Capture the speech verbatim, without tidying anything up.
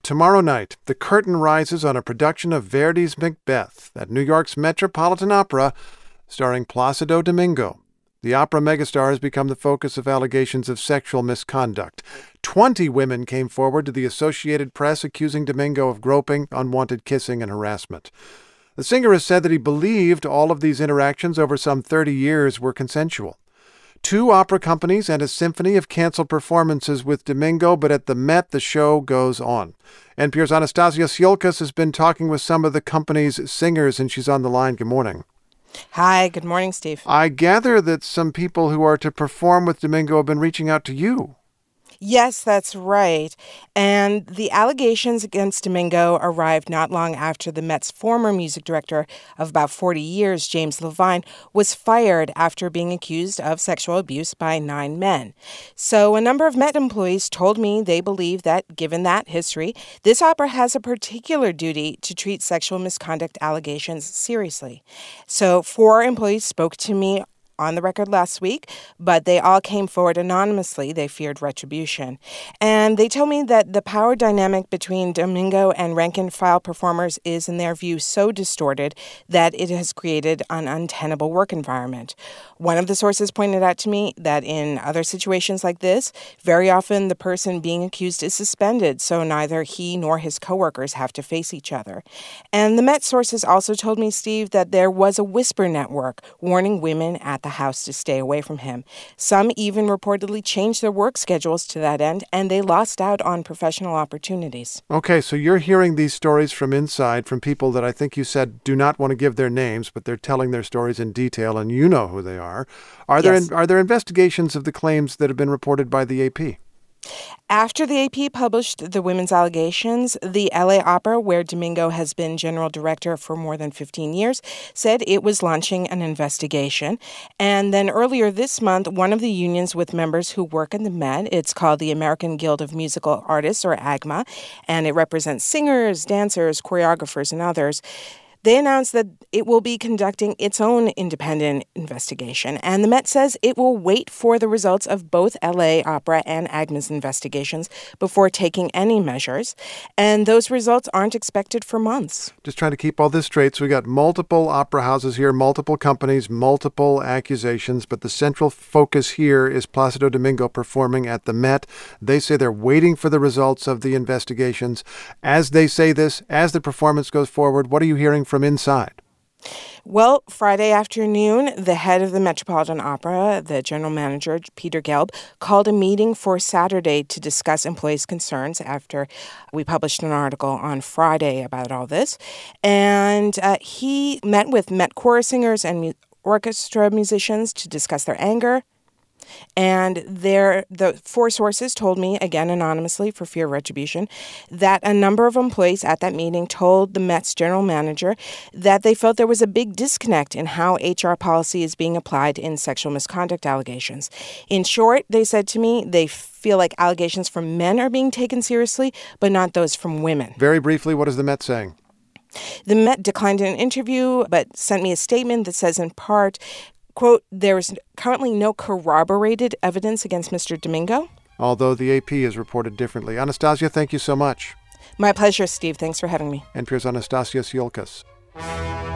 tomorrow night, the curtain rises on a production of Verdi's Macbeth at New York's Metropolitan Opera, starring Placido Domingo. The opera megastar has become the focus of allegations of sexual misconduct. Twenty women came forward to the Associated Press accusing Domingo of groping, unwanted kissing, and harassment. The singer has said that he believed all of these interactions over some thirty years were consensual. Two opera companies and a symphony have canceled performances with Domingo, but at the Met, the show goes on. N P R's Anastasia Siolkas has been talking with some of the company's singers, and she's on the line. Good morning. Hi, good morning, Steve. I gather that some people who are to perform with Domingo have been reaching out to you. Yes, that's right. And the allegations against Domingo arrived not long after the Met's former music director of about forty years, James Levine, was fired after being accused of sexual abuse by nine men. So a number of Met employees told me they believe that, given that history, this opera has a particular duty to treat sexual misconduct allegations seriously. So four employees spoke to me on the record last week, but they all came forward anonymously. They feared retribution. And they told me that the power dynamic between Domingo and rank-and-file performers is, in their view, so distorted that it has created an untenable work environment. One of the sources pointed out to me that in other situations like this, very often the person being accused is suspended, so neither he nor his coworkers have to face each other. And the Met sources also told me, Steve, that there was a whisper network warning women at the house to stay away from him. Some even reportedly changed their work schedules to that end, and they lost out on professional opportunities. Okay, so you're hearing these stories from inside, from people that I think you said do not want to give their names, but they're telling their stories in detail, and you know who they are. Are there Yes. are there investigations of the claims that have been reported by the A P? After the A P published the women's allegations, the L A Opera, where Domingo has been general director for more than fifteen years, said it was launching an investigation. And then earlier this month, one of the unions with members who work in the Met, it's called the American Guild of Musical Artists, or AGMA, and it represents singers, dancers, choreographers, and others. They announced that it will be conducting its own independent investigation, and the Met says it will wait for the results of both L A Opera and AGMA's investigations before taking any measures, and those results aren't expected for months. Just trying to keep all this straight. So we got multiple opera houses here, multiple companies, multiple accusations, but the central focus here is Placido Domingo performing at the Met. They say they're waiting for the results of the investigations. As they say this, as the performance goes forward, what are you hearing from inside? Well, Friday afternoon, the head of the Metropolitan Opera, the general manager, Peter Gelb, called a meeting for Saturday to discuss employees' concerns after we published an article on Friday about all this. And uh, he met with Met chorus singers and mu- orchestra musicians to discuss their anger. And there, the four sources told me, again anonymously for fear of retribution, that a number of employees at that meeting told the Met's general manager that they felt there was a big disconnect in how H R policy is being applied in sexual misconduct allegations. In short, they said to me, they feel like allegations from men are being taken seriously, but not those from women. Very briefly, what is the Met saying? The Met declined an interview, but sent me a statement that says, in part, quote, there is currently no corroborated evidence against Mister Domingo. Although the A P has reported differently. Anastasia, thank you so much. My pleasure, Steve. Thanks for having me. N P R's Anastasia Siolkas.